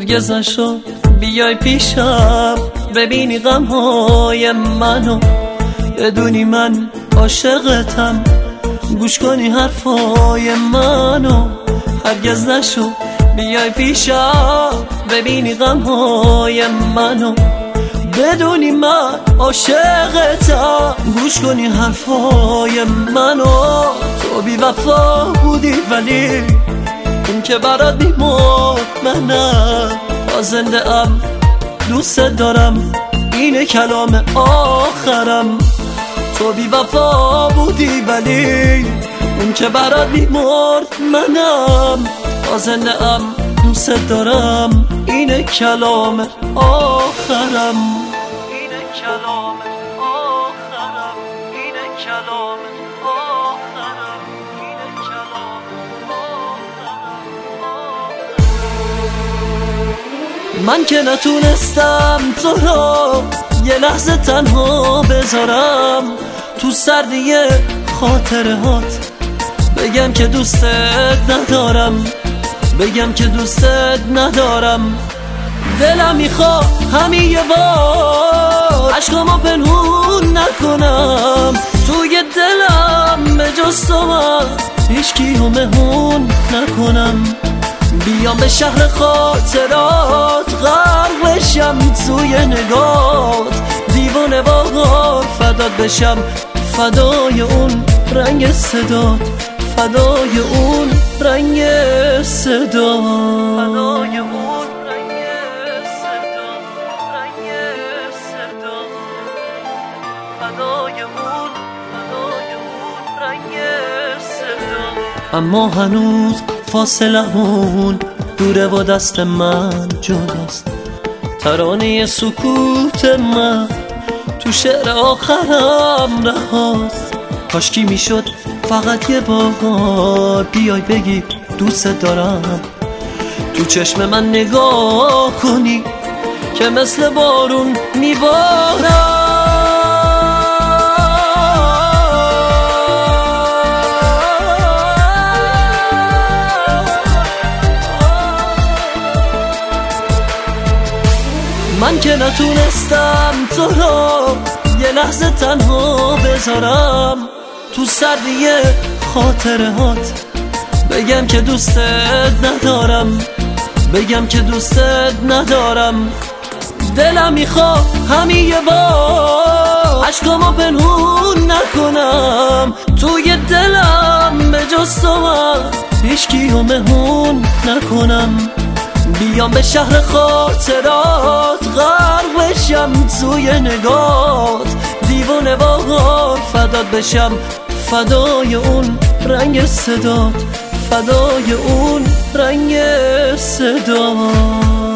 هرگز نشد بیای پیشم ببینی غمهای منو، بدونی من عاشقتم، گوش کنی حرفای منو. هرگز نشد بیای پیشم ببینی غمهای منو، بدونی من عاشقتم، گوش کنی حرفای منو. تو بی وفا بودی ولی اون که برات بیمرد منم، تا زنده ام دوست دارم، اینه کلام آخرم. تو بی وفا بودی ولی اون که برات بیمرد منم، تا زنده ام دوست دارم، اینه کلام آخرم. اینه کلام آخرم، اینه کلام آخرم، اینه کلام آخرم. من که نتونستم تو رو یه لحظه تنها بذارم تو سردی خاطرهات، بگم که دوستت ندارم، بگم که دوستت ندارم. دلم میخواد همین یه بار عشقامو پنهون نکنم، توی دلم به جز تو من هیچکیو مهون نکنم. بیام به شهر خاطرات غرق بشم توی نگات، دیوانه واقعا فدات بشم، فدای اون رنگ صدات، فدای اون رنگ صدات، فدای اون رنگ صدات، رنگ صدات، فدای اون رنگ صدات. اما هنوز فاصلمون دوره و دست من جداست، ترانه سکوت من تو شعر آخرم رهاست. کاشکی میشد فقط یه بار بیای بگی دوست دارم، تو چشم من نگاه کنی که مثل بارون میبارم. من که نتونستم تو رو یه لحظه تنها بذارم تو سردی خاطرهات، بگم که دوستت ندارم، بگم که دوستت ندارم. دلم میخواد همین یه بار عشقامو پنهون نکنم، توی دلم به جز تو من هیچکیو مهون نکنم. بیام به شهر خاطرات غرق بشم توی نگات، دیوانه واقعا فدات بشم، فدای اون رنگ صدات، فدای اون رنگ صدات.